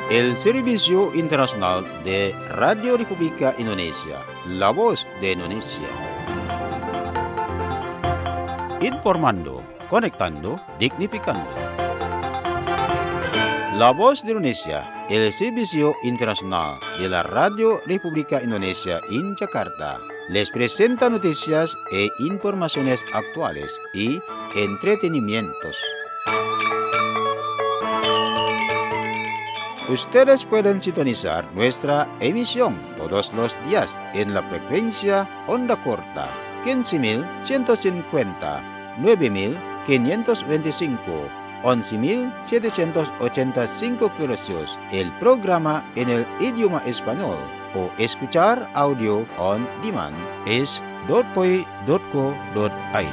El Servicio Internacional de Radio República Indonesia, la voz de Indonesia. Informando, conectando, dignificando. La voz de Indonesia, el Servicio Internacional de la Radio República Indonesia en Jakarta, les presenta noticias e informaciones actuales y entretenimientos. Ustedes pueden sintonizar nuestra emisión todos los días en la frecuencia onda corta 15.150, 9.525, 11.785 kHz, el programa en el idioma español, o escuchar audio on demand es .poi.co.id.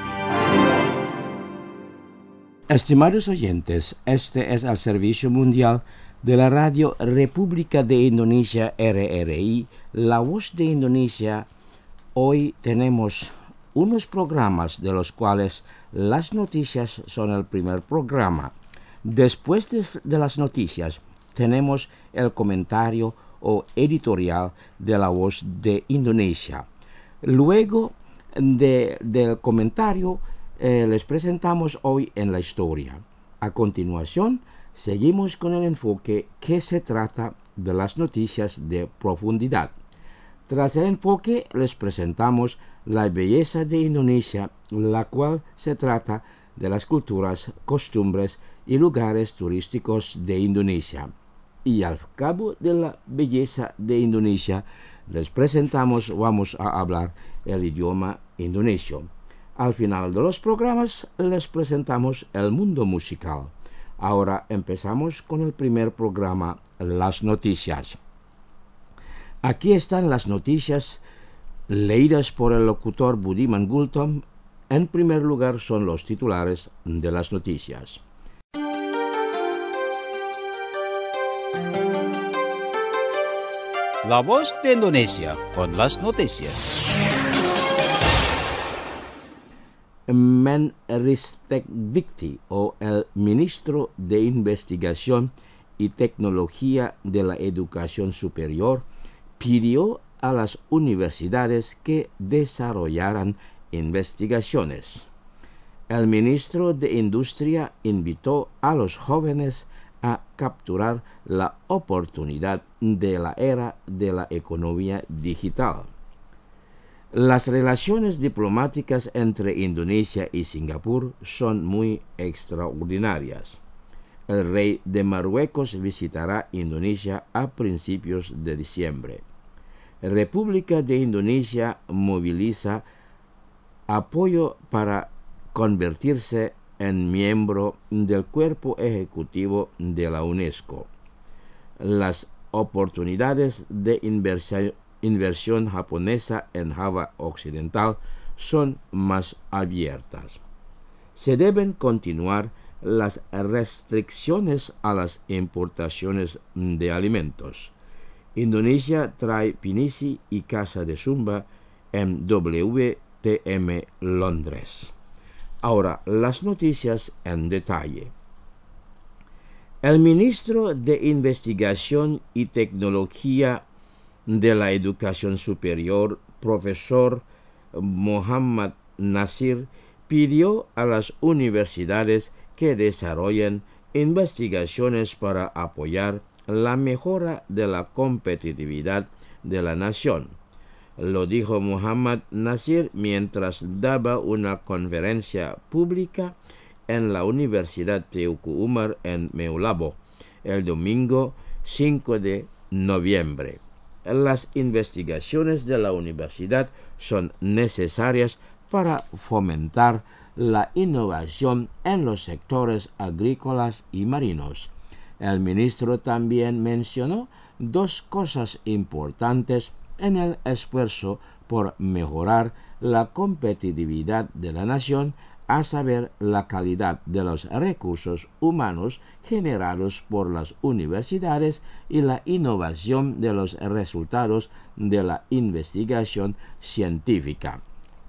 Estimados oyentes, este es el Servicio Mundial de la Radio República de Indonesia, RRI, la voz de Indonesia. Hoy tenemos unos programas de los cuales las noticias son el primer programa. Después de las noticias tenemos el comentario o editorial de la voz de Indonesia. Luego del comentario les presentamos hoy en la historia. A continuación, seguimos con el enfoque que se trata de las noticias de profundidad. Tras el enfoque, les presentamos la belleza de Indonesia, la cual se trata de las culturas, costumbres y lugares turísticos de Indonesia. Y al cabo de la belleza de Indonesia, vamos a hablar el idioma indonesio. Al final de los programas, les presentamos el mundo musical. Ahora empezamos con el primer programa, las noticias. Aquí están las noticias leídas por el locutor Budiman Gultom. En primer lugar son los titulares de las noticias. La voz de Indonesia con las noticias. Menristek Dikti, o el ministro de Investigación y Tecnología de la Educación Superior, pidió a las universidades que desarrollaran investigaciones. El ministro de Industria invitó a los jóvenes a capturar la oportunidad de la era de la economía digital. Las relaciones diplomáticas entre Indonesia y Singapur son muy extraordinarias. El rey de Marruecos visitará Indonesia a principios de diciembre. La República de Indonesia moviliza apoyo para convertirse en miembro del cuerpo ejecutivo de la UNESCO. Las oportunidades de inversión japonesa en Java Occidental son más abiertas. Se deben continuar las restricciones a las importaciones de alimentos. Indonesia trae Pinisi y Casa de Zumba en WTM Londres. Ahora, las noticias en detalle. El ministro de Investigación y Tecnología de la Educación Superior, profesor Muhammad Nasir, pidió a las universidades que desarrollen investigaciones para apoyar la mejora de la competitividad de la nación. Lo dijo Muhammad Nasir mientras daba una conferencia pública en la Universidad Teuku Umar en Meulabo el domingo 5 de noviembre. Las investigaciones de la universidad son necesarias para fomentar la innovación en los sectores agrícolas y marinos. El ministro también mencionó dos cosas importantes en el esfuerzo por mejorar la competitividad de la nación, a saber, la calidad de los recursos humanos generados por las universidades y la innovación de los resultados de la investigación científica.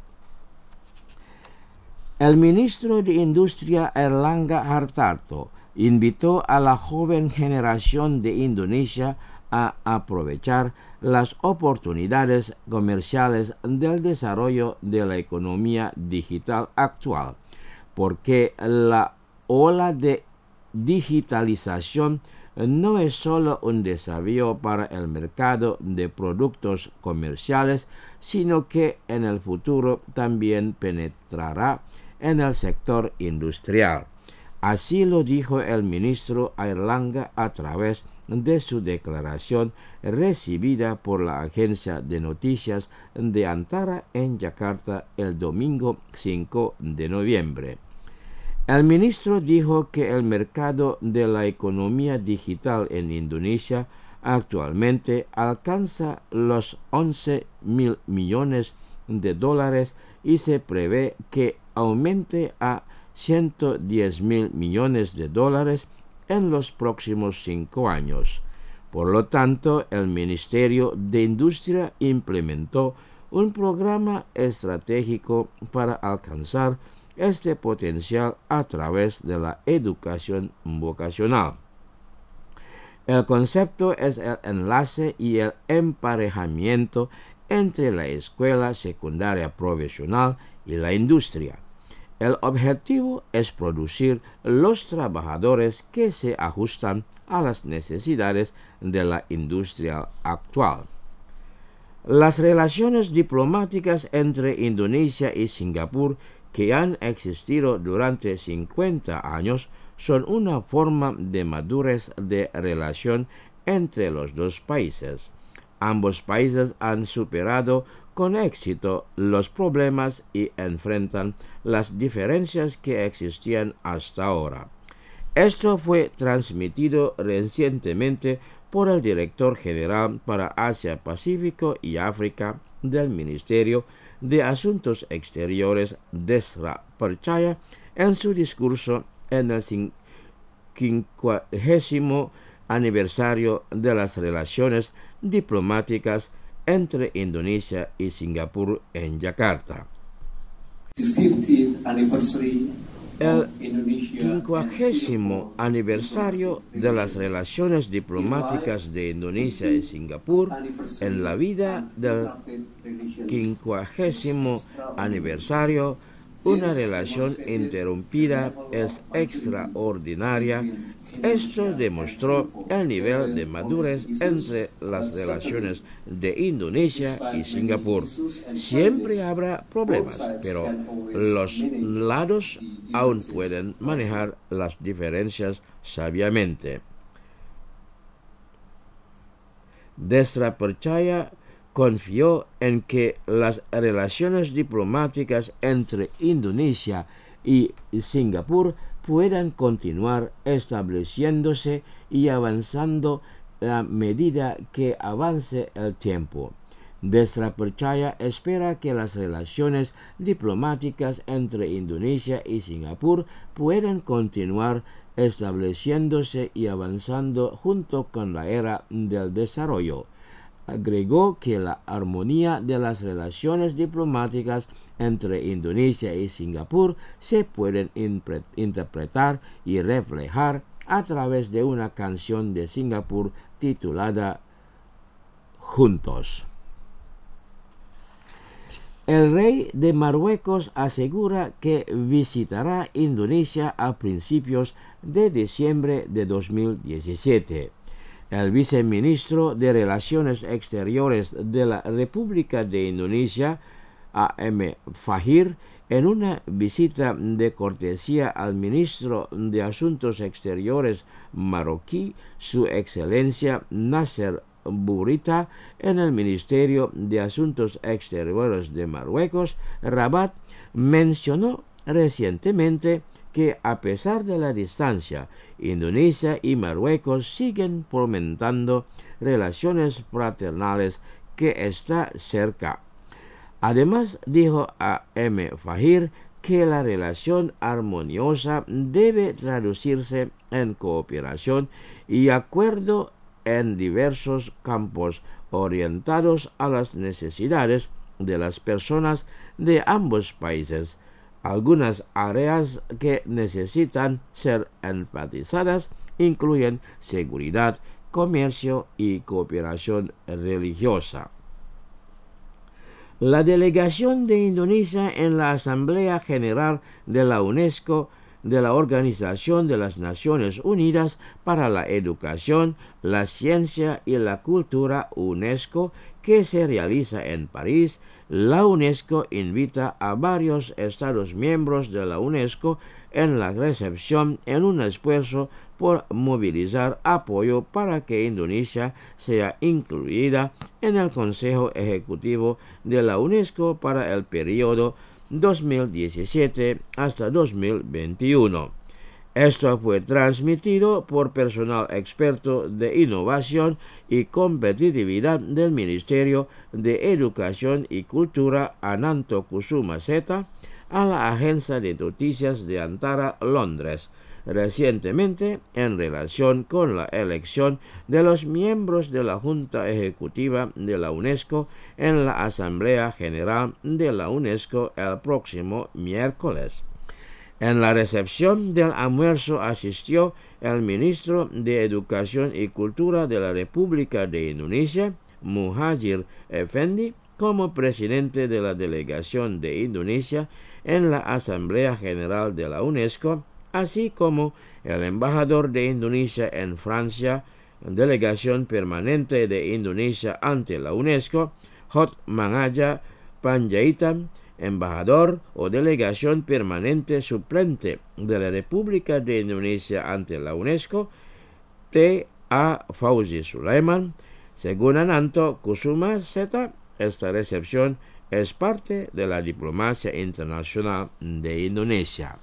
El ministro de Industria Erlangga Hartarto invitó a la joven generación de Indonesia a aprovechar las oportunidades comerciales del desarrollo de la economía digital actual, porque la ola de digitalización no es solo un desafío para el mercado de productos comerciales, sino que en el futuro también penetrará en el sector industrial. Así lo dijo el ministro Airlangga a través de su declaración recibida por la agencia de noticias de Antara en Yakarta el domingo 5 de noviembre. El ministro dijo que el mercado de la economía digital en Indonesia actualmente alcanza los 11.000 millones de dólares y se prevé que aumente a 110.000 millones de dólares en los próximos 5 años. Por lo tanto, el Ministerio de Industria implementó un programa estratégico para alcanzar este potencial a través de la educación vocacional. El concepto es el enlace y el emparejamiento entre la escuela secundaria profesional y la industria. El objetivo es producir los trabajadores que se ajustan a las necesidades de la industria actual. Las relaciones diplomáticas entre Indonesia y Singapur que han existido durante 50 años son una forma de madurez de relación entre los dos países. Ambos países han superado con éxito los problemas y enfrentan las diferencias que existían hasta ahora. Esto fue transmitido recientemente por el director general para Asia, Pacífico y África del Ministerio de Asuntos Exteriores, Desra Percaya, en su discurso en el 50º aniversario de las relaciones diplomáticas entre Indonesia y Singapur en Yakarta. El 50º aniversario de las relaciones diplomáticas de Indonesia y Singapur en la vida del 50º aniversario, una relación interrumpida es extraordinaria. Esto demostró el nivel de madurez entre las relaciones de Indonesia y Singapur. Siempre habrá problemas, pero los lados aún pueden manejar las diferencias sabiamente. Desra Percaya confió en que las relaciones diplomáticas entre Indonesia y Singapur puedan continuar estableciéndose y avanzando a medida que avance el tiempo. Desra Percaya espera que las relaciones diplomáticas entre Indonesia y Singapur puedan continuar estableciéndose y avanzando junto con la era del desarrollo. Agregó que la armonía de las relaciones diplomáticas entre Indonesia y Singapur se pueden interpretar y reflejar a través de una canción de Singapur titulada Juntos. El rey de Marruecos asegura que visitará Indonesia a principios de diciembre de 2017. El viceministro de Relaciones Exteriores de la República de Indonesia, A.M. Fahir, en una visita de cortesía al ministro de Asuntos Exteriores marroquí, Su Excelencia Nasser Bourita, en el Ministerio de Asuntos Exteriores de Marruecos, Rabat, mencionó recientemente que a pesar de la distancia, Indonesia y Marruecos siguen fomentando relaciones fraternales que está cerca. Además, dijo a M. Fahir que la relación armoniosa debe traducirse en cooperación y acuerdo en diversos campos orientados a las necesidades de las personas de ambos países. Algunas áreas que necesitan ser enfatizadas incluyen seguridad, comercio y cooperación religiosa. La delegación de Indonesia en la Asamblea General de la UNESCO de la Organización de las Naciones Unidas para la Educación, la Ciencia y la Cultura UNESCO, que se realiza en París, la UNESCO invita a varios Estados miembros de la UNESCO en la recepción en un esfuerzo por movilizar apoyo para que Indonesia sea incluida en el Consejo Ejecutivo de la UNESCO para el periodo 2017 hasta 2021. Esto fue transmitido por personal experto de innovación y competitividad del Ministerio de Educación y Cultura Ananto Kusuma Seta a la agencia de noticias de Antara, Londres, recientemente en relación con la elección de los miembros de la Junta Ejecutiva de la UNESCO en la Asamblea General de la UNESCO el próximo miércoles. En la recepción del almuerzo asistió el ministro de Educación y Cultura de la República de Indonesia, Muhadjir Effendi, como presidente de la delegación de Indonesia en la Asamblea General de la UNESCO, así como el embajador de Indonesia en Francia, delegación permanente de Indonesia ante la UNESCO, Hotmangaja Panjaitan, embajador o delegación permanente suplente de la República de Indonesia ante la UNESCO, T.A. Fauzi Sulaiman. Según Ananto Kusuma Seta, esta recepción es parte de la diplomacia internacional de Indonesia.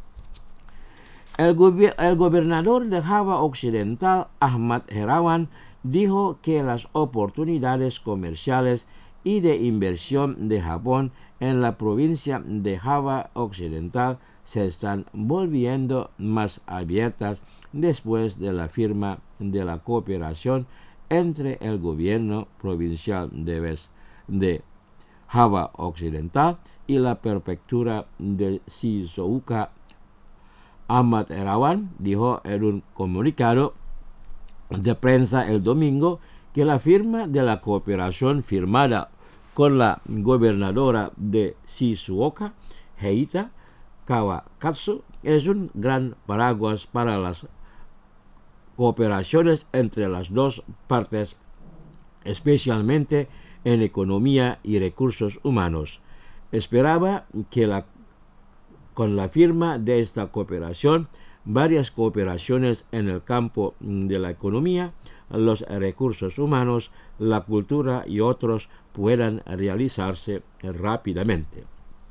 El gobernador de Java Occidental, Ahmad Herawan, dijo que las oportunidades comerciales y de inversión de Japón en la provincia de Java Occidental se están volviendo más abiertas después de la firma de la cooperación entre el gobierno provincial de Java Occidental y la prefectura de Shizuoka. Ahmad Herawan dijo en un comunicado de prensa el domingo que la firma de la cooperación firmada con la gobernadora de Shizuoka, Heita Kawakatsu, es un gran paraguas para las cooperaciones entre las dos partes, especialmente en economía y recursos humanos. Esperaba que con la firma de esta cooperación, varias cooperaciones en el campo de la economía, los recursos humanos, la cultura y otros puedan realizarse rápidamente.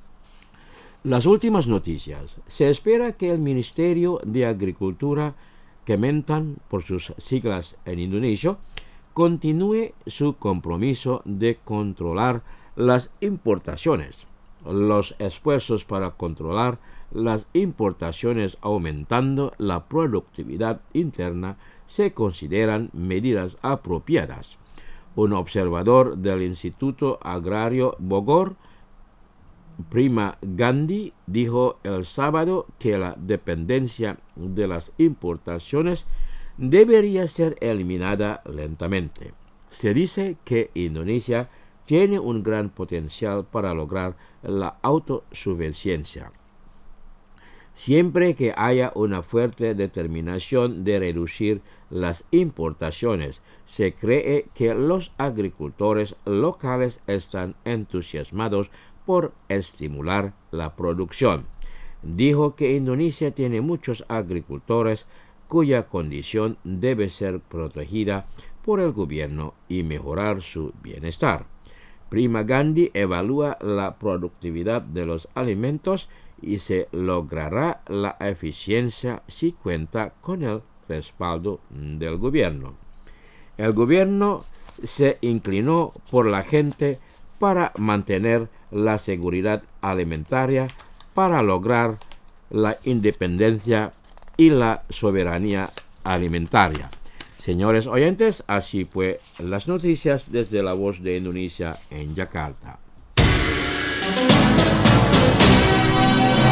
Las últimas noticias. Se espera que el Ministerio de Agricultura, Kementan por sus siglas en indonesio, continúe su compromiso de controlar las importaciones. Los esfuerzos para controlar las importaciones aumentando la productividad interna se consideran medidas apropiadas. Un observador del Instituto Agrario Bogor, Prima Gandhi, dijo el sábado que la dependencia de las importaciones debería ser eliminada lentamente. Se dice que Indonesia tiene un gran potencial para lograr la autosuficiencia. Siempre que haya una fuerte determinación de reducir las importaciones, se cree que los agricultores locales están entusiasmados por estimular la producción. Dijo que Indonesia tiene muchos agricultores cuya condición debe ser protegida por el gobierno y mejorar su bienestar. Prima Gandhi evalúa la productividad de los alimentos y se logrará la eficiencia si cuenta con el respaldo del gobierno. El gobierno se inclinó por la gente para mantener la seguridad alimentaria, para lograr la independencia y la soberanía alimentaria. Señores oyentes, así fue las noticias desde La Voz de Indonesia en Yakarta.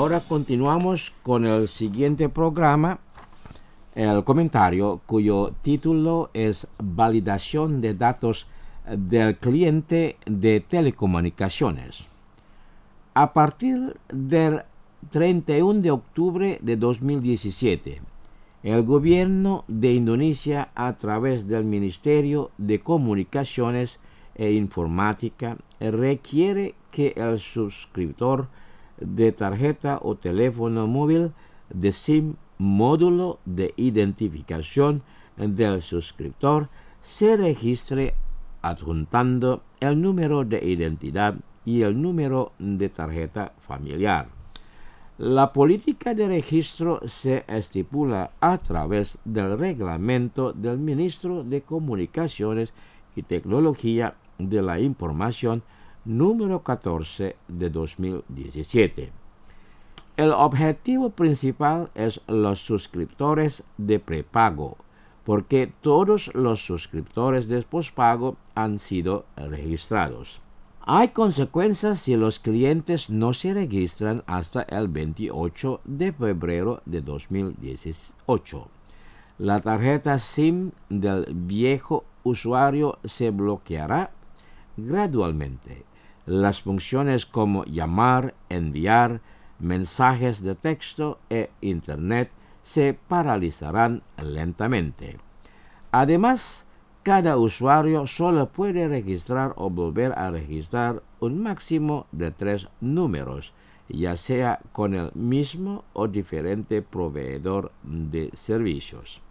ahora continuamos con el siguiente programa, el comentario cuyo título es Validación de datos del cliente de telecomunicaciones. A partir del 31 de octubre de 2017, el gobierno de Indonesia, a través del Ministerio de Comunicaciones e Informática, requiere que el suscriptor de tarjeta o teléfono móvil de SIM, módulo de identificación del suscriptor, se registre adjuntando el número de identidad y el número de tarjeta familiar. La política de registro se estipula a través del reglamento del Ministro de Comunicaciones y Tecnología de la Información número 14 de 2017. El objetivo principal es los suscriptores de prepago, porque todos los suscriptores de pospago han sido registrados. Hay consecuencias si los clientes no se registran hasta el 28 de febrero de 2018. La tarjeta SIM del viejo usuario se bloqueará gradualmente. Las funciones como llamar, enviar, mensajes de texto e Internet se paralizarán lentamente. Además, cada usuario solo puede registrar o volver a registrar un máximo de 3 números, ya sea con el mismo o diferente proveedor de servicios.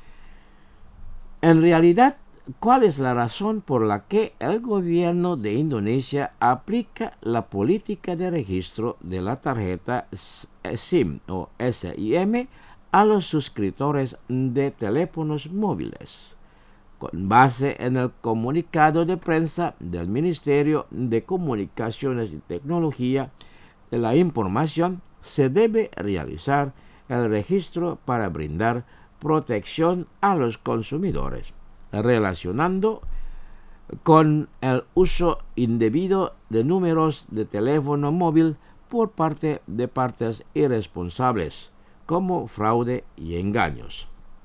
En realidad, ¿cuál es la razón por la que el gobierno de Indonesia aplica la política de registro de la tarjeta SIM o SIM a los suscriptores de teléfonos móviles? Con base en el comunicado de prensa del Ministerio de Comunicaciones y Tecnología de la Información, se debe realizar el registro para brindar protección a los consumidores, relacionando con el uso indebido de números de teléfono móvil por parte de partes irresponsables, como fraude y engaños.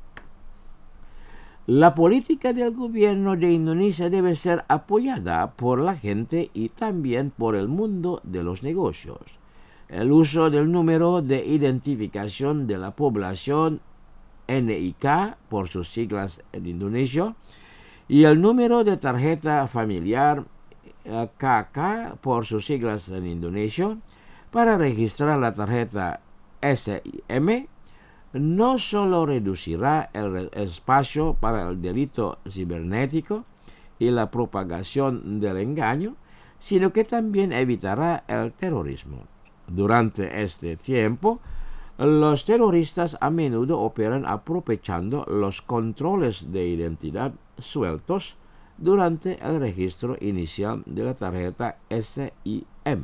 La política del gobierno de Indonesia debe ser apoyada por la gente y también por el mundo de los negocios. El uso del número de identificación de la población, NIK por sus siglas en Indonesia, y el número de tarjeta familiar, KK por sus siglas en Indonesia, para registrar la tarjeta SIM, no solo reducirá el espacio para el delito cibernético y la propagación del engaño, sino que también evitará el terrorismo. Durante este tiempo, los terroristas a menudo operan aprovechando los controles de identidad sueltos durante el registro inicial de la tarjeta SIM.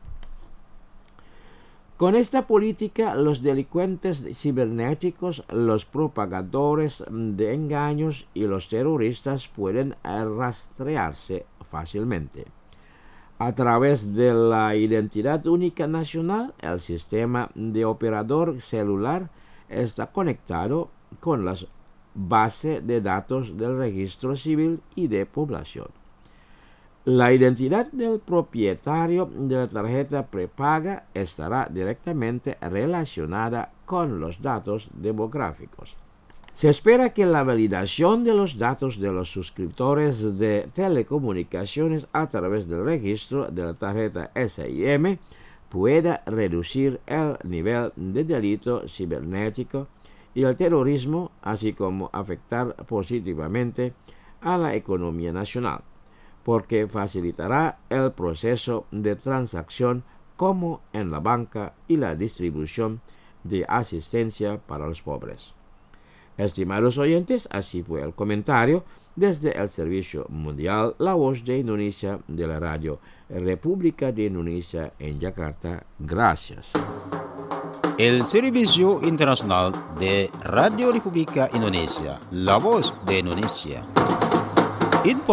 Con esta política, los delincuentes cibernéticos, los propagadores de engaños y los terroristas pueden rastrearse fácilmente. A través de la identidad única nacional, el sistema de operador celular está conectado con la base de datos del registro civil y de población. La identidad del propietario de la tarjeta prepaga estará directamente relacionada con los datos demográficos. Se espera que la validación de los datos de los suscriptores de telecomunicaciones a través del registro de la tarjeta SIM pueda reducir el nivel de delito cibernético y el terrorismo, así como afectar positivamente a la economía nacional, porque facilitará el proceso de transacción como en la banca y la distribución de asistencia para los pobres. Estimados oyentes, así fue el comentario desde el Servicio Mundial La Voz de Indonesia de la Radio República de Indonesia en Yakarta. Gracias. El Servicio Internacional de Radio República Indonesia, La Voz de Indonesia.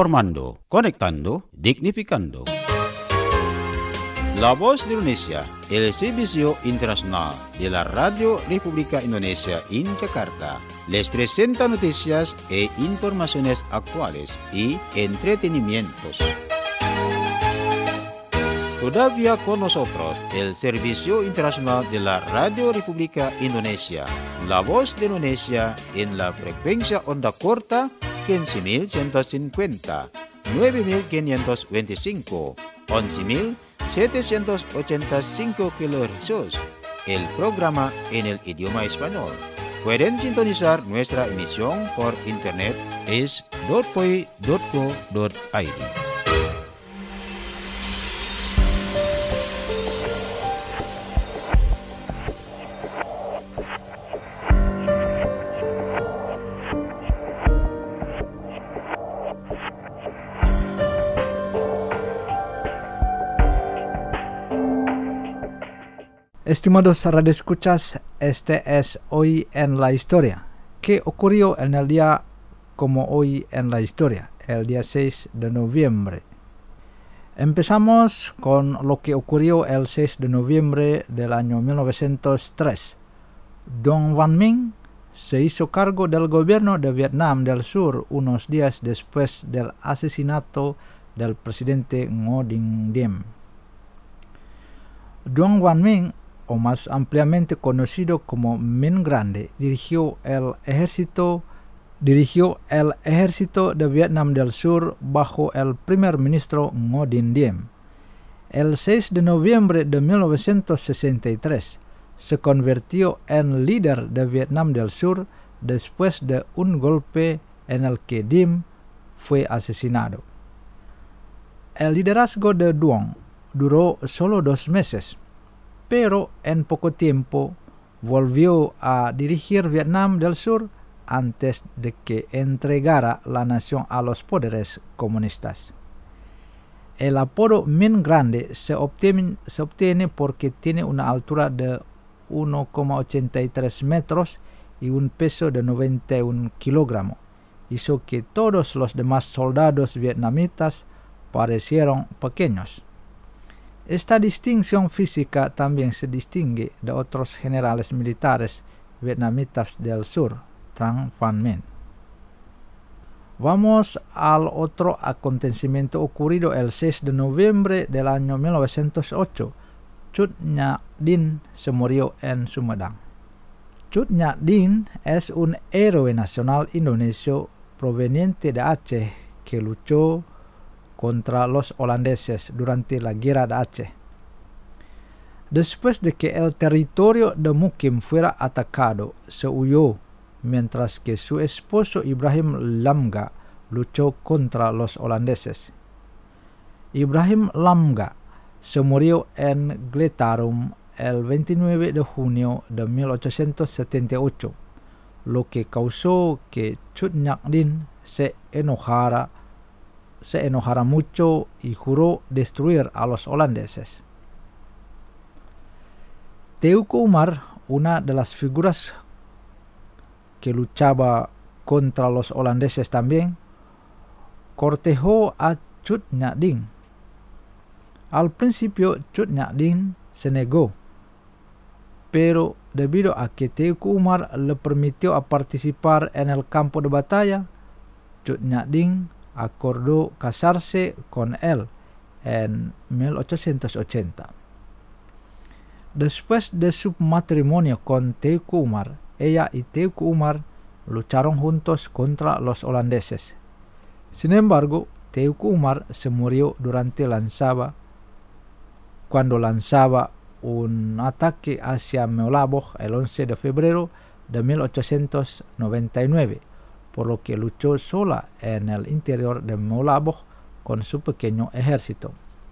Informando, conectando, dignificando. La Voz de Indonesia el Servicio Internacional de la Radio República Indonesia en Jakarta. Les presenta noticias e informaciones actuales y entretenimientos. Todavía con nosotros el Servicio Internacional de la Radio República Indonesia, la voz de Indonesia en la frecuencia onda corta 15.150, 9.525, 11.785 kHz. El programa en el idioma español. Pueden sintonizar nuestra emisión por internet es .poi.co.id. Estimados radioescuchas, este es Hoy en la Historia. ¿Qué ocurrió en el día como hoy en la historia? El día 6 de noviembre. Empezamos con lo que ocurrió el 6 de noviembre del año 1903. Dong Văn Minh se hizo cargo del gobierno de Vietnam del Sur unos días después del asesinato del presidente Ngo Dinh Diem. Dong Văn Minh, o más ampliamente conocido como Minh Grande, dirigió el ejército de Vietnam del Sur bajo el primer ministro Ngo Dinh Diem. El 6 de noviembre de 1963 se convirtió en líder de Vietnam del Sur después de un golpe en el que Diem fue asesinado. El liderazgo de Duong duró solo 2 meses, pero en poco tiempo volvió a dirigir Vietnam del Sur antes de que entregara la nación a los poderes comunistas. El apodo Minh Grande se obtiene porque tiene una altura de 1,83 metros y un peso de 91 kilogramos. Hizo que todos los demás soldados vietnamitas parecieran pequeños. Esta distinción física también se distingue de otros generales militares vietnamitas del sur, Trang Van Minh. Vamos al otro acontecimiento ocurrido el 6 de noviembre del año 1908. Cut Nyak Dinh se murió en Sumedang. Cut Nyak Dinh es un héroe nacional indonesio proveniente de Aceh que luchó contra los holandeses durante la Guerra de Aceh. Después de que el territorio de Mukim fuera atacado, se huyó, mientras que su esposo Ibrahim Lamga luchó contra los holandeses. Ibrahim Lamga se murió en Gletarum el 29 de junio de 1878, lo que causó que Cut Nyak Dinh se enojara mucho y juró destruir a los holandeses. Teuku Umar, una de las figuras que luchaba contra los holandeses también, cortejó a Cut Nyak Dinh. Al principio Cut Nyak Dinh se negó, pero debido a que Teuku Umar le permitió participar en el campo de batalla, Cut Nyak Dinh acordó casarse con él en 1880. Después de su matrimonio con Teuku Umar, ella y Teuku Umar lucharon juntos contra los holandeses. Sin embargo, Teuku Umar se murió cuando lanzaba un ataque hacia Meulaboh el 11 de febrero de 1899, por lo que luchó sola en el interior de Meulaboh con su pequeño ejército.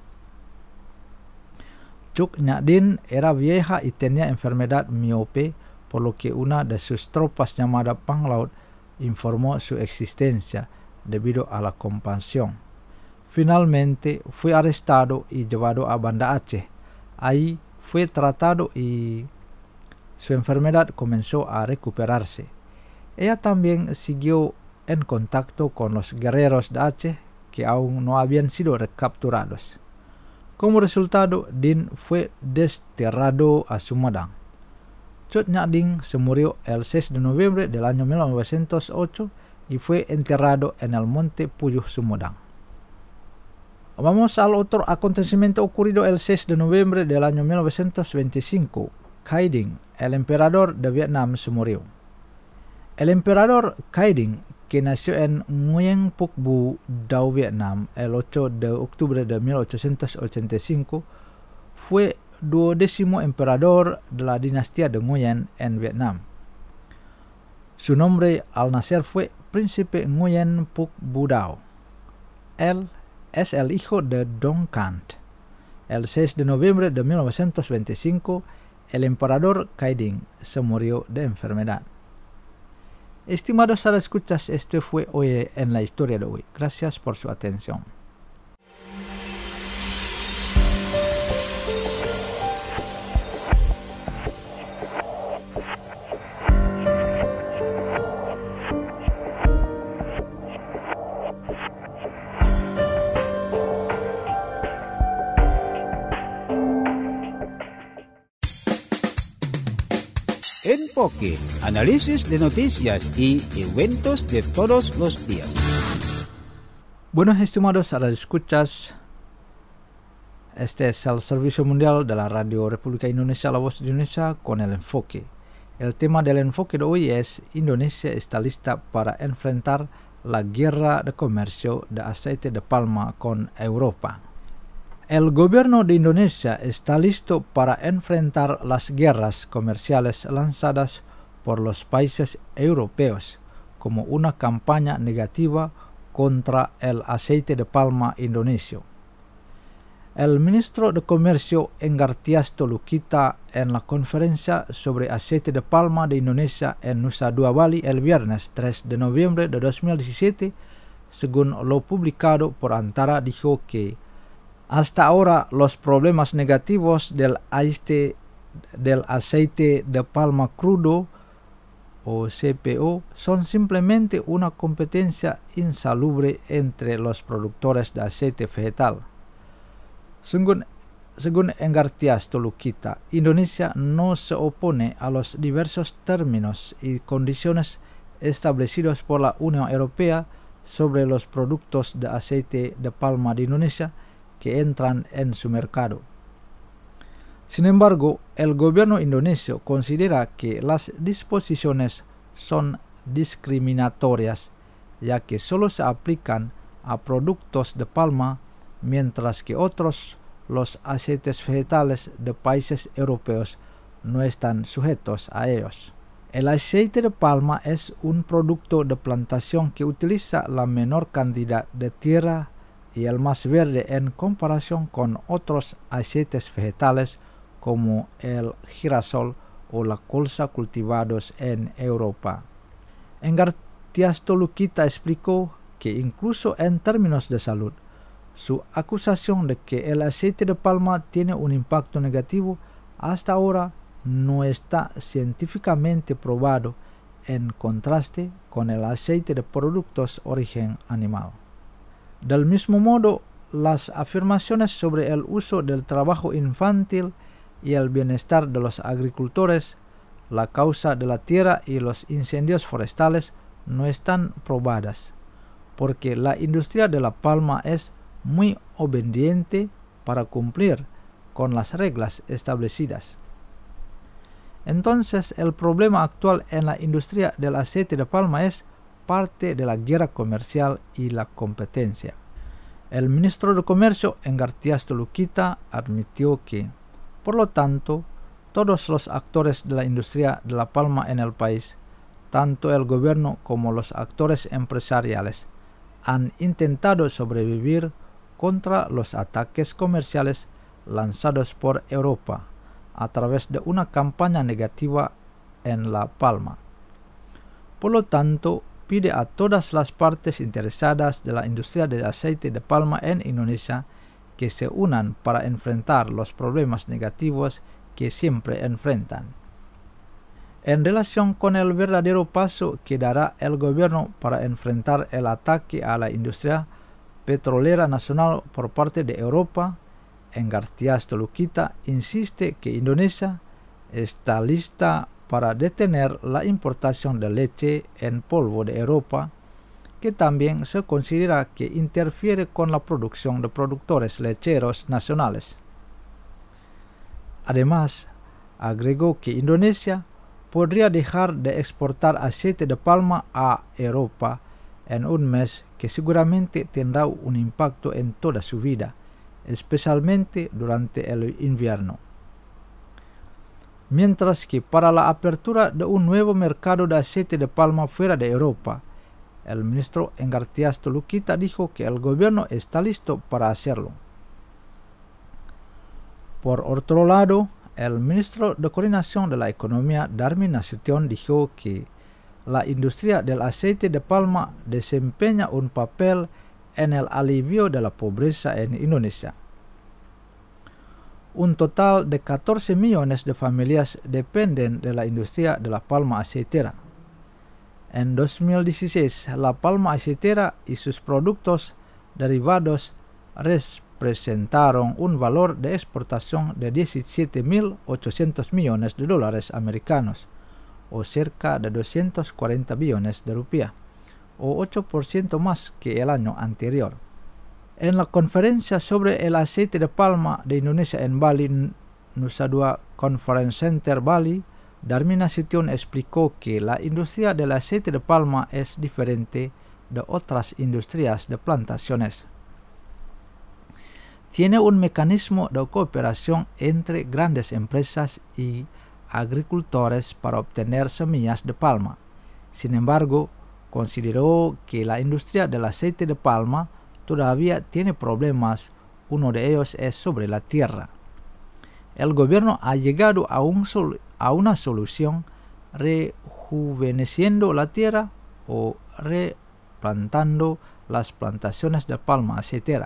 Cut Nyak Dinh era vieja y tenía enfermedad miope, por lo que una de sus tropas llamada Panglaut informó su existencia debido a la compasión. Finalmente fue arrestado y llevado a Banda Aceh. Ahí fue tratado y su enfermedad comenzó a recuperarse. Ella también siguió en contacto con los guerreros de Aceh que aún no habían sido recapturados. Como resultado, Din fue desterrado a Sumedang. Chot Nyak Ding se murió el 6 de noviembre del año 1908 y fue enterrado en el monte Puyuh, Sumedang. Vamos al otro acontecimiento ocurrido el 6 de noviembre del año 1925. Khai Dinh, el emperador de Vietnam, se murió. El emperador Khai Dinh, que nació en Nguyen Phuc Bu, Dau, Vietnam, el 8 de octubre de 1885, fue 12º emperador de la dinastía de Nguyen en Vietnam. Su nombre al nacer fue Príncipe Nguyen Phuc Bu Dau. Él es el hijo de Dong Cant. El 6 de noviembre de 1925, el emperador Khai Dinh se murió de enfermedad. Estimados escuchas, esto fue hoy en la historia de hoy. Gracias por su atención. Enfoque, análisis de noticias y eventos de todos los días. Buenos estimados escuchas, este es el Servicio Mundial de la Radio República Indonesia, la voz de Indonesia, con el enfoque. El tema del enfoque de hoy es: Indonesia está lista para enfrentar la guerra de comercio de aceite de palma con Europa. El gobierno de Indonesia está listo para enfrentar las guerras comerciales lanzadas por los países europeos como una campaña negativa contra el aceite de palma indonesio. El ministro de Comercio Enggartias Tolukita, en la conferencia sobre aceite de palma de Indonesia en Nusa Dua Bali el viernes 3 de noviembre de 2017, según lo publicado por Antara, dijo que hasta ahora los problemas negativos del aceite de palma crudo o CPO son simplemente una competencia insalubre entre los productores de aceite vegetal. Según Enggartias Tolukita, Indonesia no se opone a los diversos términos y condiciones establecidos por la Unión Europea sobre los productos de aceite de palma de Indonesia que entran en su mercado. Sin embargo, el gobierno indonesio considera que las disposiciones son discriminatorias, ya que solo se aplican a productos de palma, mientras que otros, los aceites vegetales de países europeos, no están sujetos a ellos. El aceite de palma es un producto de plantación que utiliza la menor cantidad de tierra y el más verde en comparación con otros aceites vegetales como el girasol o la colza cultivados en Europa. Enggartias Tolukita explicó que incluso en términos de salud, su acusación de que el aceite de palma tiene un impacto negativo hasta ahora no está científicamente probado, en contraste con el aceite de productos origen animal. Del mismo modo, las afirmaciones sobre el uso del trabajo infantil y el bienestar de los agricultores, la causa de la tierra y los incendios forestales no están probadas, porque la industria de la palma es muy obediente para cumplir con las reglas establecidas. Entonces, el problema actual en la industria del aceite de palma es parte de la guerra comercial y la competencia. El ministro de Comercio, Enggartias Tolukita, admitió que, por lo tanto, todos los actores de la industria de la palma en el país, tanto el gobierno como los actores empresariales, han intentado sobrevivir contra los ataques comerciales lanzados por Europa a través de una campaña negativa en la palma. Por lo tanto, pide a todas las partes interesadas de la industria del aceite de palma en Indonesia que se unan para enfrentar los problemas negativos que siempre enfrentan. En relación con el verdadero paso que dará el gobierno para enfrentar el ataque a la industria petrolera nacional por parte de Europa, Engartias Toluquita insiste que Indonesia está lista para detener la importación de leche en polvo de Europa, que también se considera que interfiere con la producción de productores lecheros nacionales. Además, agregó que Indonesia podría dejar de exportar aceite de palma a Europa en un mes que seguramente tendrá un impacto en toda su vida, especialmente durante el invierno. Mientras que para la apertura de un nuevo mercado de aceite de palma fuera de Europa, el ministro Engartias Toluquita dijo que el gobierno está listo para hacerlo. Por otro lado, el ministro de Coordinación de la Economía, Darmin Nasution, dijo que la industria del aceite de palma desempeña un papel en el alivio de la pobreza en Indonesia. Un total de 14 millones de familias dependen de la industria de la palma aceitera. En 2016, la palma aceitera y sus productos derivados representaron un valor de exportación de 17.800 millones de dólares americanos, o cerca de 240 billones de rupiah, o 8% más que el año anterior. En la conferencia sobre el aceite de palma de Indonesia en Bali, Nusa Dua Conference Center Bali, Darmin Nasution explicó que la industria del aceite de palma es diferente de otras industrias de plantaciones. Tiene un mecanismo de cooperación entre grandes empresas y agricultores para obtener semillas de palma. Sin embargo, consideró que la industria del aceite de palma todavía tiene problemas. Uno de ellos es sobre la tierra. El gobierno ha llegado a una solución rejuveneciendo la tierra o replantando las plantaciones de palma aceitera.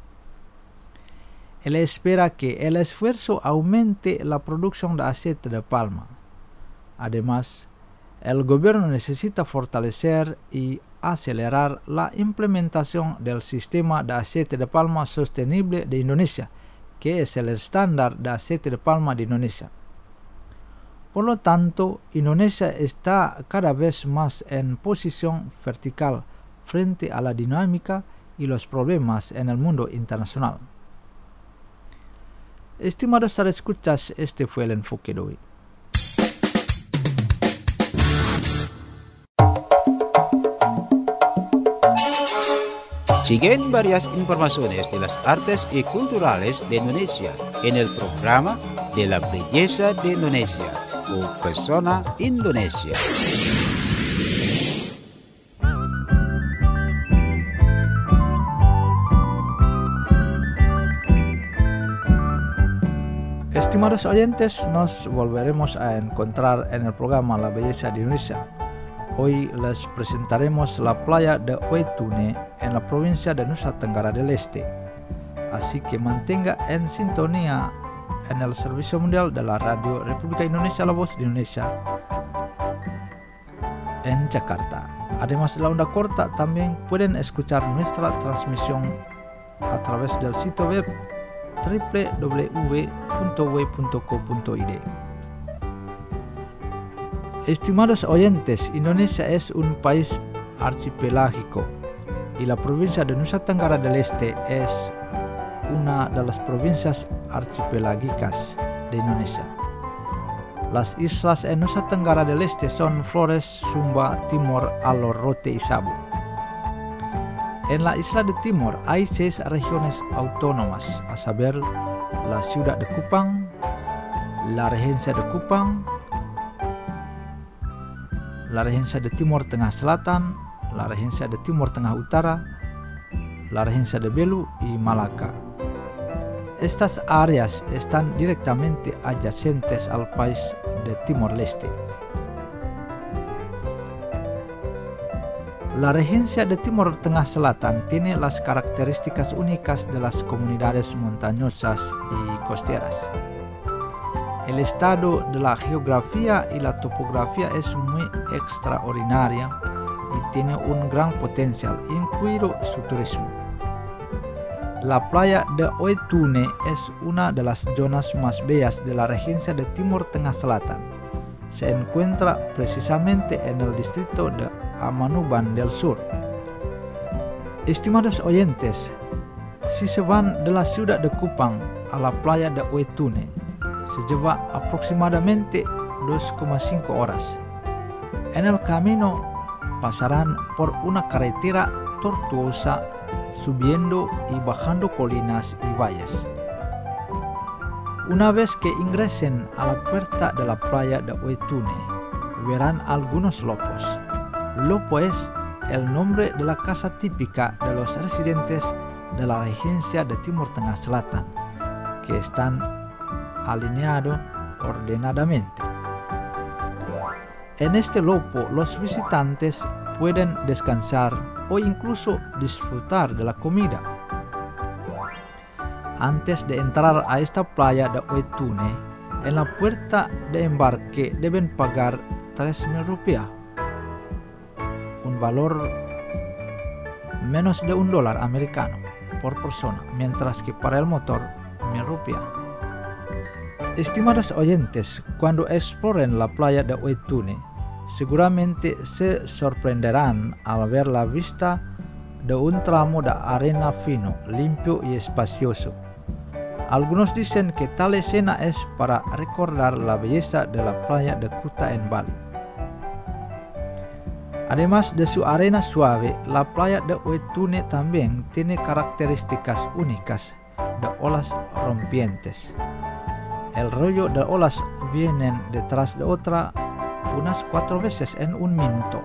Él espera que el esfuerzo aumente la producción de aceite de palma. Además, el gobierno necesita fortalecer y acelerar la implementación del sistema de aceite de palma sostenible de Indonesia, que es el estándar de aceite de palma de Indonesia. Por lo tanto, Indonesia está cada vez más en posición vertical frente a la dinámica y los problemas en el mundo internacional. Estimados escuchas, este fue el enfoque de hoy. Siguen varias informaciones de las artes y culturales de Indonesia en el programa de la belleza de Indonesia o Persona Indonesia. Estimados oyentes, nos volveremos a encontrar en el programa La Belleza de Indonesia. Hoy les presentaremos la playa de Oetune en la provincia de Nusa Tenggara del Este. Así que mantenga en sintonía en el Servicio Mundial de la Radio República Indonesia, La Voz de Indonesia en Jakarta. Además de la onda corta, también pueden escuchar nuestra transmisión a través del sitio web www.w.co.id. Estimados oyentes, Indonesia es un país archipelágico y la provincia de Nusa Tenggara del Este es una de las provincias archipelágicas de Indonesia. Las islas en Nusa Tenggara del Este son Flores, Sumba, Timor, Alor, Rote y Sabu. En la isla de Timor hay 6 regiones autónomas, a saber, la ciudad de Kupang, la regencia de Kupang, la regencia de Timor Tengah Selatan, la regencia de Timor Tengah Utara, la regencia de Belu y Malacca. Estas áreas están directamente adyacentes al país de Timor-Leste. La regencia de Timor Tengah Selatan tiene las características únicas de las comunidades montañosas y costeras. El estado de la geografía y la topografía es muy extraordinaria y tiene un gran potencial, incluido su turismo. la playa de Oetune es una de las zonas más bellas de la regencia de Timor Tengah Selatan. Se encuentra precisamente en el distrito de Amanuban del Sur. Estimados oyentes, si se van de la ciudad de Kupang a la playa de Oetune, se lleva aproximadamente 2,5 horas. En el camino pasarán por una carretera tortuosa, subiendo y bajando colinas y valles. Una vez que ingresen a la puerta de la playa de Oetune, verán algunos lopos. Lopo es el nombre de la casa típica de los residentes de la regencia de Timor Tengah Selatan, que están alineados ordenadamente. En este lopo los visitantes pueden descansar o incluso disfrutar de la comida. Antes de entrar a esta playa de Oetune, en la puerta de embarque deben pagar 3.000 rupiah, un valor menos de $1 americano por persona, mientras que para el motor 1.000 rupiah. Estimados oyentes, cuando exploren la playa de Oetune, seguramente se sorprenderán al ver la vista de un tramo de arena fino, limpio y espacioso. Algunos dicen que tal escena es para recordar la belleza de la playa de Kuta en Bali. Además de su arena suave, la playa de Oetune también tiene características únicas de olas rompientes. El rollo de olas vienen detrás de otra unas 4 veces en un minuto.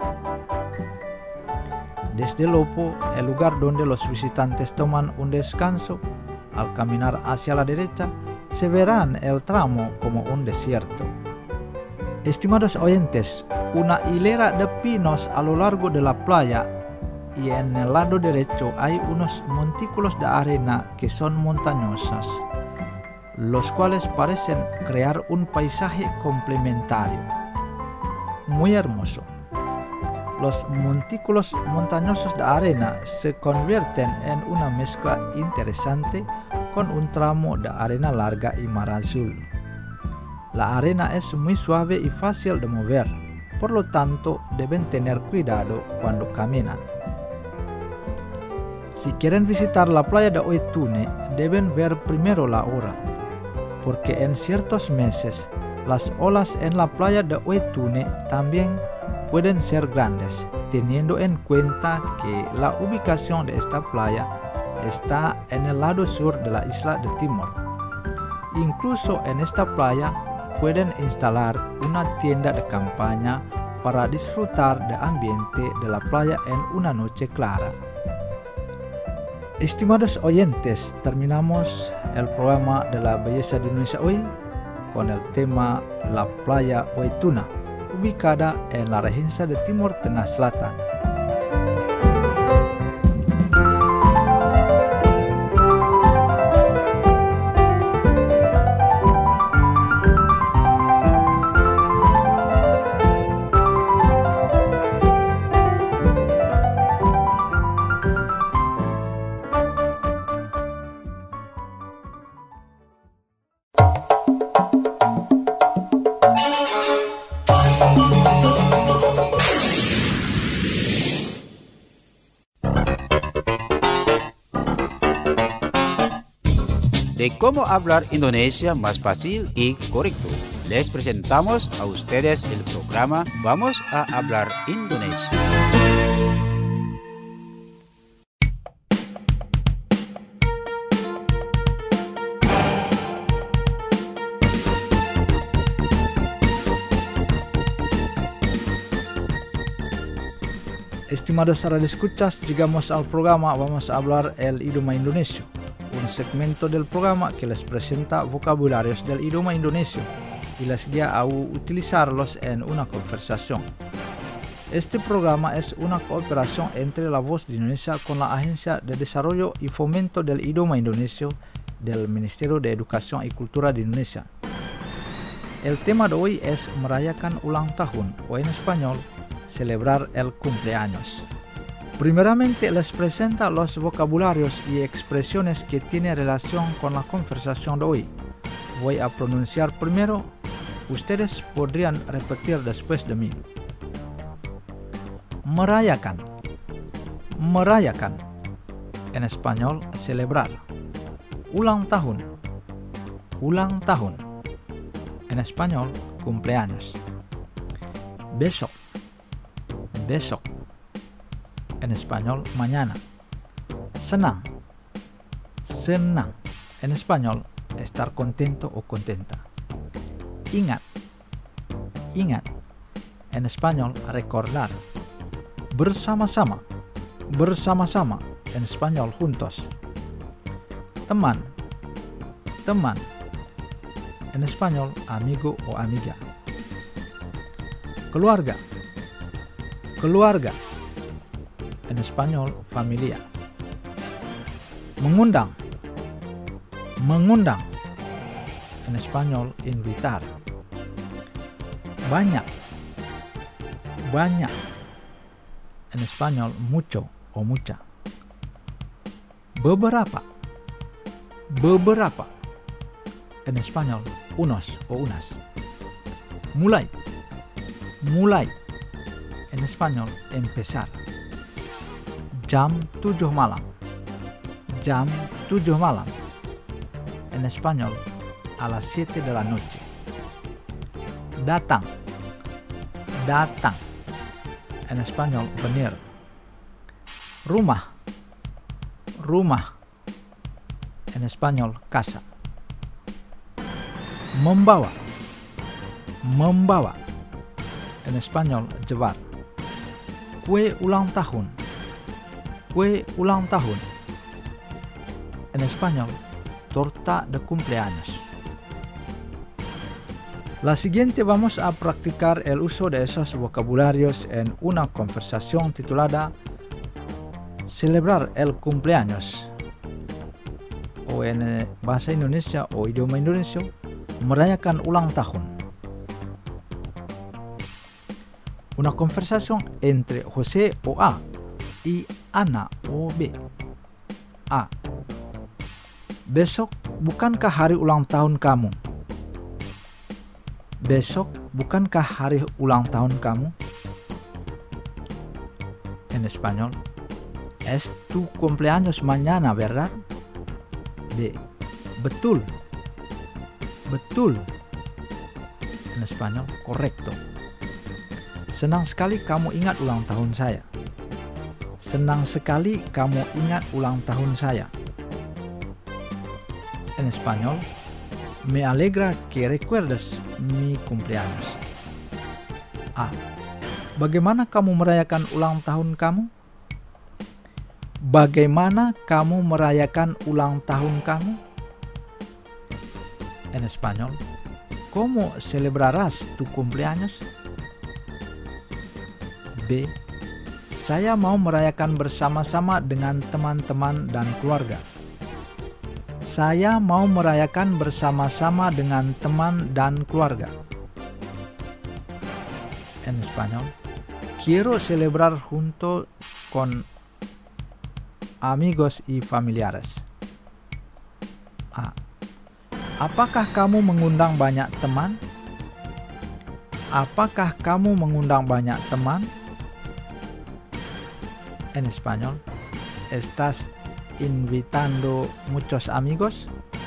Desde Lopo, el lugar donde los visitantes toman un descanso, al caminar hacia la derecha, se verán el tramo como un desierto. Estimados oyentes, una hilera de pinos a lo largo de la playa y en el lado derecho hay unos montículos de arena que son montañosos, los cuales parecen crear un paisaje complementario, muy hermoso. Los montículos montañosos de arena se convierten en una mezcla interesante con un tramo de arena larga y mar azul. La arena es muy suave y fácil de mover, por lo tanto deben tener cuidado cuando caminan. Si quieren visitar la playa de Oetune, deben ver primero la hora, porque en ciertos meses las olas en la playa de Oetune también pueden ser grandes, teniendo en cuenta que la ubicación de esta playa está en el lado sur de la isla de Timor. Incluso en esta playa pueden instalar una tienda de campaña para disfrutar del ambiente de la playa en una noche clara. Estimados oyentes, terminamos el programa de la belleza de Indonesia hoy con el tema La Playa Oetune, ubicada en la regencia de Timor Tengah Selatan. De cómo hablar Indonesia más fácil y correcto, les presentamos a ustedes el programa Vamos a hablar Indonesia. Estimados radioescuchas, llegamos al programa Vamos a hablar el idioma indonesio, un segmento del programa que les presenta vocabularios del idioma indonesio y les guía a utilizarlos en una conversación. Este programa es una cooperación entre La Voz de Indonesia con la Agencia de Desarrollo y Fomento del Idioma Indonesio del Ministerio de Educación y Cultura de Indonesia. El tema de hoy es merayakan ulang tahun, o en español, celebrar el cumpleaños. Primeramente les presenta los vocabularios y expresiones que tienen relación con la conversación de hoy. Voy a pronunciar primero, ustedes podrían repetir después de mí. Merayakan. Merayakan. En español, celebrar. Ulang tahun. Ulang tahun. En español, cumpleaños. Besok. Besok. En español, mañana. Senang. Senang. En español, estar contento o contenta. Ingat. Ingat. En español, recordar. Bersama-sama. Bersama-sama. En español, juntos. Teman. Teman. En español, amigo o amiga. Keluarga. Keluarga. En español, familia. Mengundang. Mengundang. En español, invitar. Banyak. Banyak. En español, mucho o mucha. Beberapa. Beberapa. En español, unos o unas. Mulai. Mulai. En español, empezar. Jam 7 malam. Jam 7 malam. En español, a las 7 de la noche. Datang. Datang. En español, venir. Rumah. Rumah. En español, casa. Membawa. Membawa. En español, llevar. Kue ulang tahun. Kue ulang tahun. En español, torta de cumpleaños. La siguiente vamos a practicar el uso de esos vocabularios en una conversación titulada Celebrar el cumpleaños, o en bahasa Indonesia o idioma Indonesia, merayakan ulang tahun. Una conversación entre José o A y Ana o B. A. Besok bukankah hari ulang tahun kamu? Besok bukankah hari ulang tahun kamu? En español, es tu cumpleaños mañana, ¿verdad? B. Betul. Betul. En español, correcto. Senang sekali kamu ingat ulang tahun saya. Senang sekali kamu ingat ulang tahun saya. En español, me alegra que recuerdes mi cumpleaños. A. Bagaimana kamu merayakan ulang tahun kamu? Bagaimana kamu merayakan ulang tahun kamu? En español, ¿cómo celebrarás tu cumpleaños? B. Saya mau merayakan bersama-sama dengan teman-teman dan keluarga. Saya mau merayakan bersama-sama dengan teman dan keluarga. En español, quiero celebrar junto con amigos y familiares. A. Apakah kamu mengundang banyak teman? Apakah kamu mengundang banyak teman? En español, ¿estás invitando muchos amigos?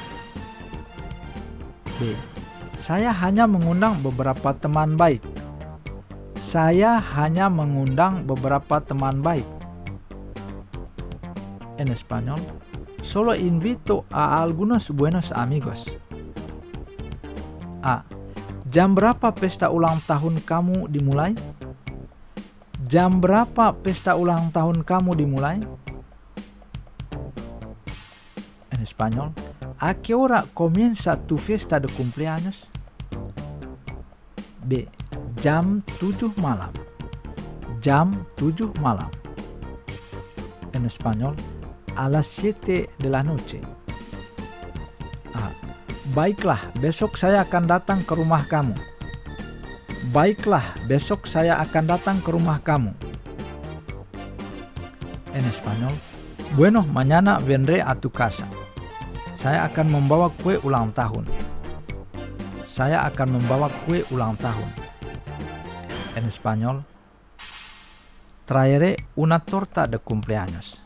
B. Saya hanya mengundang beberapa teman baik. Saya hanya mengundang beberapa teman baik. En español, solo invito a algunos buenos amigos. A. Jam berapa pesta ulang tahun kamu dimulai? Jam berapa pesta ulang tahun kamu dimulai? En español, ¿a qué hora comienza tu fiesta de cumpleaños? B. Jam 7 malam. Jam 7 malam. En español, a las 7 de la noche. A. Baiklah, besok saya akan datang ke rumah kamu. Baiklah, besok saya akan datang ke rumah kamu. En español, bueno, mañana vendré a tu casa. Saya akan membawa kue ulang tahun. Saya akan membawa kue ulang tahun. En español, traeré una torta de cumpleaños.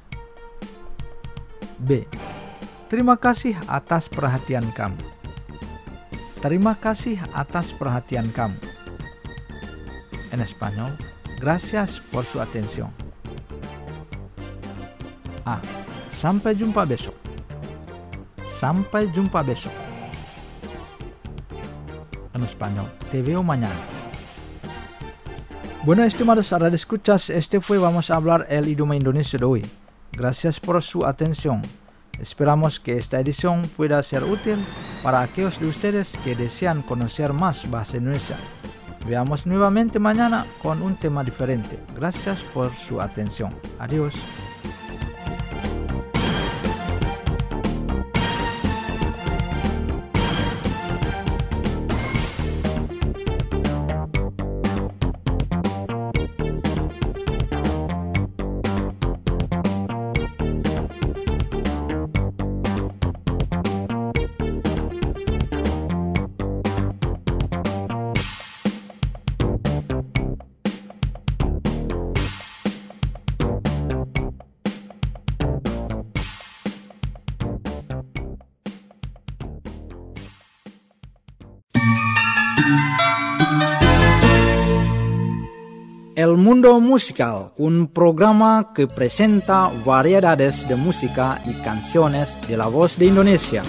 B. Terima kasih atas perhatian kamu. Terima kasih atas perhatian kamu. En español, gracias por su atención. A. Sampai jumpa besok. Sampai jumpa besok. En español, te veo mañana. Bueno, estimados radioescuchas, este fue Vamos a hablar el idioma indonesio de hoy. Gracias por su atención. Esperamos que esta edición pueda ser útil para aquellos de ustedes que desean conocer más bahasa Indonesia. Veamos nuevamente mañana con un tema diferente. Gracias por su atención. Adiós. El Mundo Musical, un programa que presenta variedades de música y canciones de la voz de Indonesia.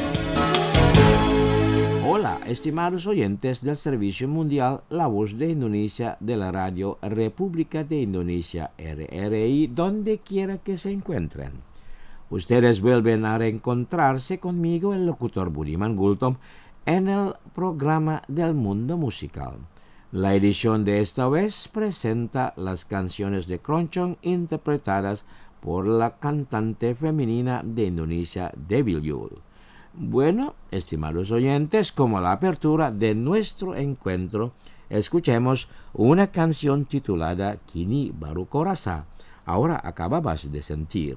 Hola, estimados oyentes del Servicio Mundial La Voz de Indonesia de la Radio República de Indonesia, RRI, donde quiera que se encuentren. Ustedes vuelven a reencontrarse conmigo, el locutor Budiman Gultom, en el programa del Mundo Musical. La edición de esta vez presenta las canciones de Keroncong interpretadas por la cantante femenina de Indonesia, Dewi Yull. Bueno, estimados oyentes, como la apertura de nuestro encuentro, escuchemos una canción titulada Kini Baru Kau Rasa. Ahora acababas de sentir.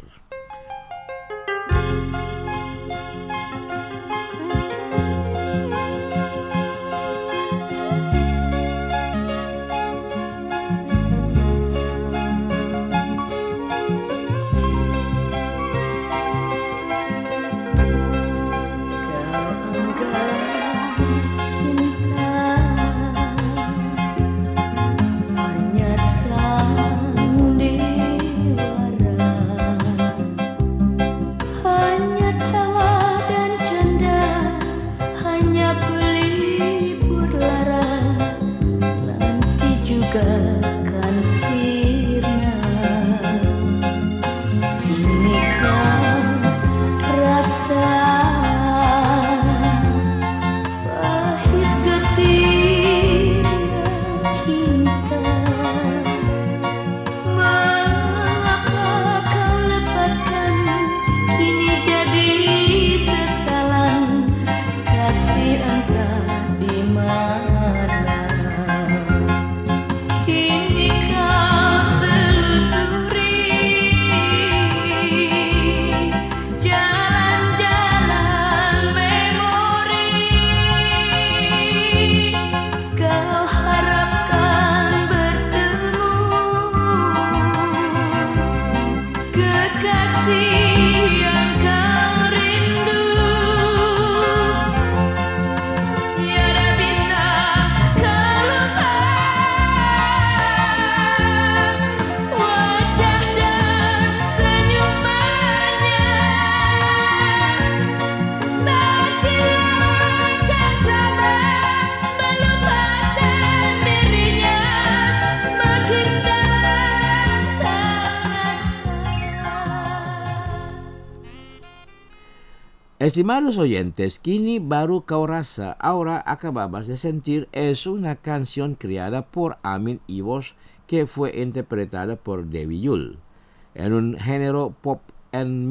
Estimados oyentes, Kini Baru Kau Rasa, ahora acababas de sentir, es una canción creada por Amin Iwos que fue interpretada por Dewi Yull en un género pop en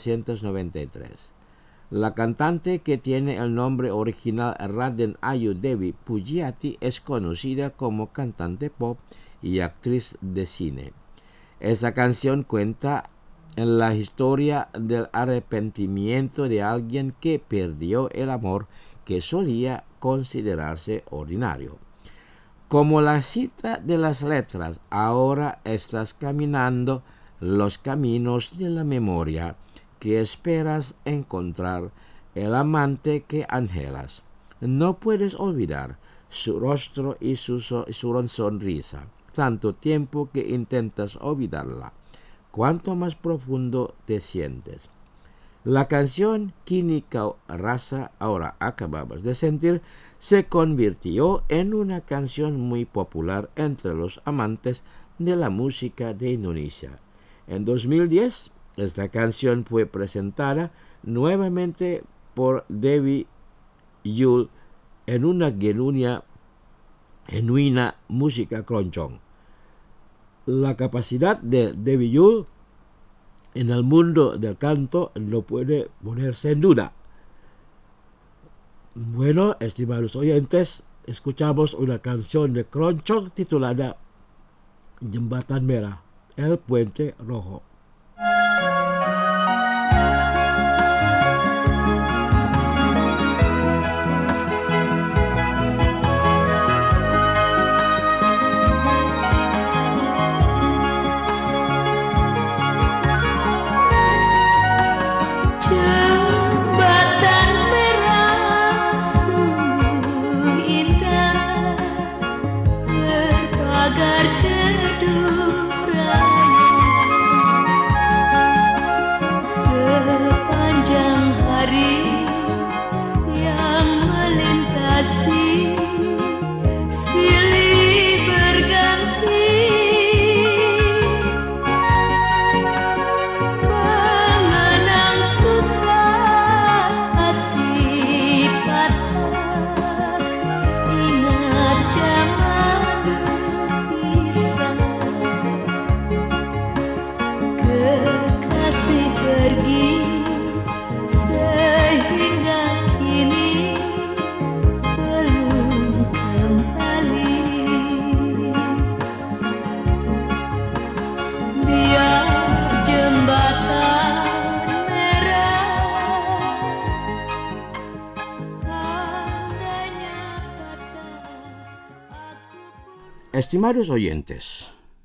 1993. La cantante, que tiene el nombre original Raden Ayu Dewi Pujiati, es conocida como cantante pop y actriz de cine. Esta canción cuenta en la historia del arrepentimiento de alguien que perdió el amor que solía considerarse ordinario. Como la cita de las letras, ahora estás caminando los caminos de la memoria, que esperas encontrar el amante que anhelas. No puedes olvidar su rostro y su sonrisa, tanto tiempo que intentas olvidarla. Cuanto más profundo te sientes. La canción Química Rasa, ahora acabamos de sentir, se convirtió en una canción muy popular entre los amantes de la música de Indonesia. En 2010, esta canción fue presentada nuevamente por Dewi Yull en una genuina música keroncong. La capacidad de Dewi Yull en el mundo del canto no puede ponerse en duda. Bueno, estimados oyentes, escuchamos una canción de keroncong titulada Jembatan Merah, El Puente Rojo. Estimados oyentes,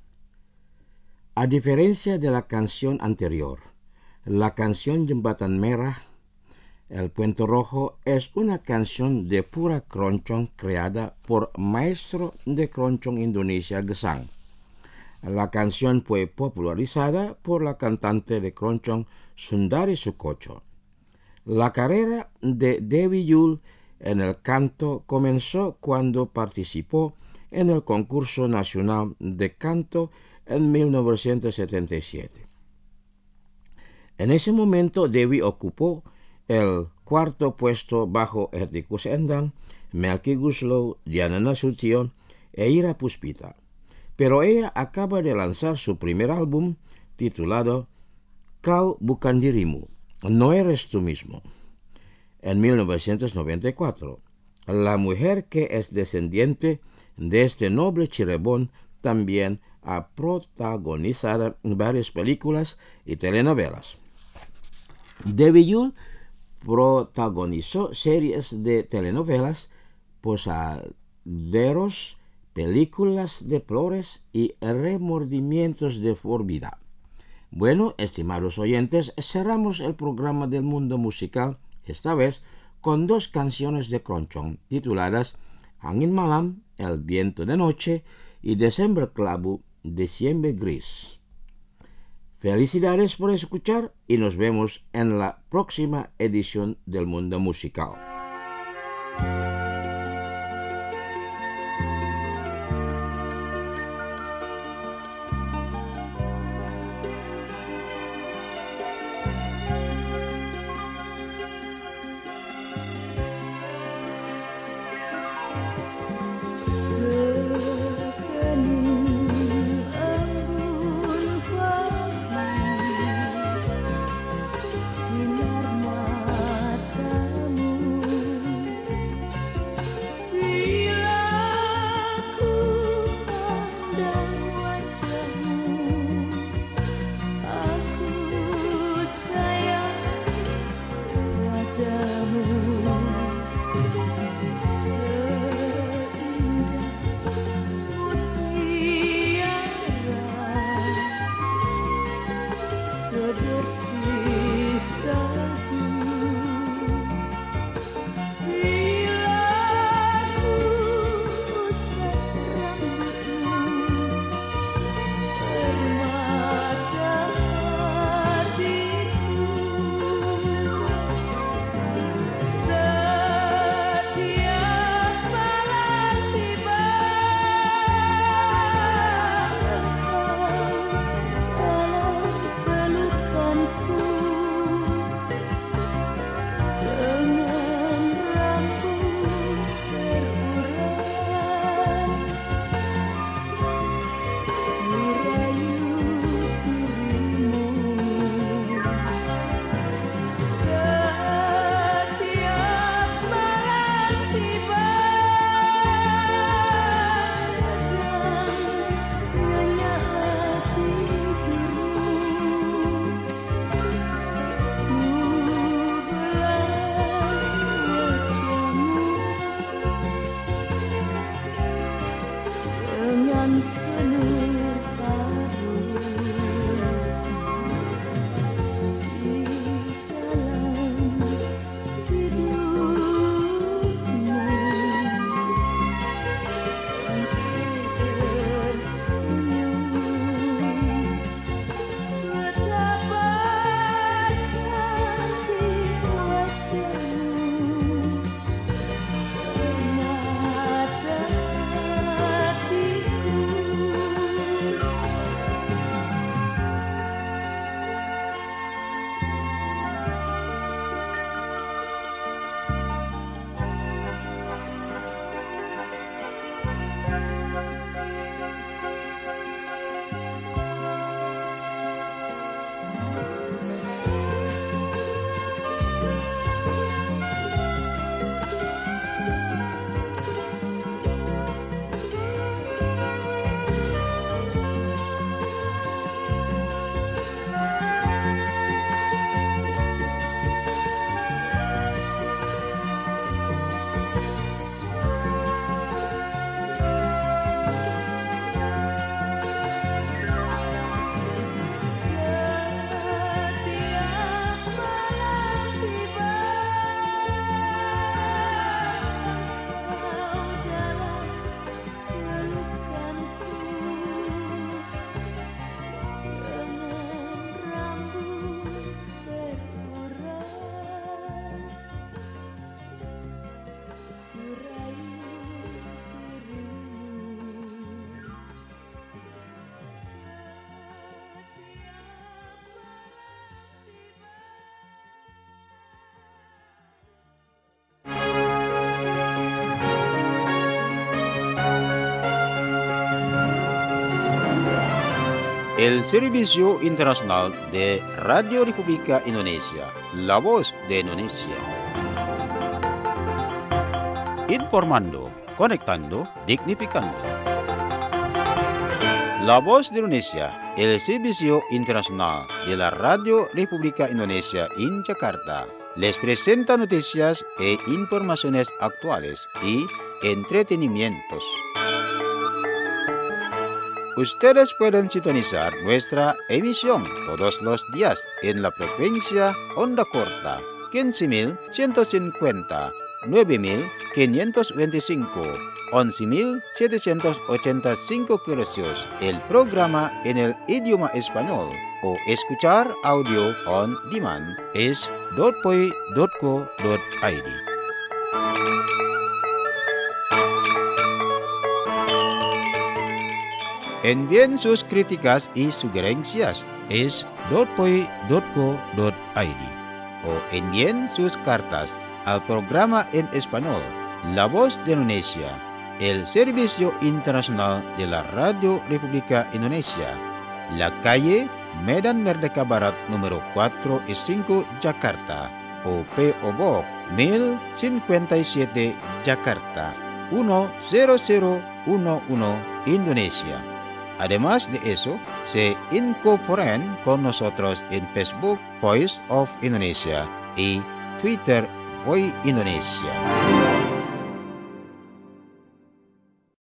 a diferencia de la canción anterior, la canción Jembatan Merah, El Puente Rojo, es una canción de pura keroncong creada por maestro de keroncong Indonesia Gesang. La canción fue popularizada por la cantante de keroncong Sundari Soekocho. La carrera de Dewi Yull en el canto comenzó cuando participó en el concurso nacional de canto en 1977. En ese momento Dewi ocupó el cuarto puesto bajo Hetty Endang, Melky Goeslaw, Diana Nasution e Ira Puspita. Pero ella acaba de lanzar su primer álbum titulado Kau Bukan Dirimu, No Eres Tú Mismo, en 1994. La mujer que es descendiente de este noble Cirebon también ha protagonizado varias películas y telenovelas. Dewi Yull protagonizó series de telenovelas, posaderos, películas de flores y remordimientos de por vida. Bueno, estimados oyentes, cerramos el programa del mundo musical, esta vez con dos canciones de keroncong tituladas Angin Malam, El Viento de Noche y Desember Kelabu, Diciembre Gris. Felicidades por escuchar y nos vemos en la próxima edición del Mundo Musical. el Servicio Internacional de Radio República Indonesia, La Voz de Indonesia. Informando, conectando, dignificando. La Voz de Indonesia, el Servicio Internacional de la Radio República Indonesia en Jakarta, les presenta noticias e informaciones actuales y entretenimientos. Ustedes pueden sintonizar nuestra emisión todos los días en la frecuencia onda corta 15.150, 9.525, 11.785 kHz. El programa en el idioma español o escuchar audio on demand es .poi.co.id. Envíen sus críticas y sugerencias es .poi.co.id o envíen sus cartas al programa en español La Voz de Indonesia, el Servicio Internacional de la Radio República Indonesia, la calle Medan Merdeka Barat número 4 y 5 Jakarta o P.O. Box 1057 Jakarta 10011 Indonesia. Además de eso, se incorporan con nosotros en Facebook Voice of Indonesia y Twitter Voice Indonesia.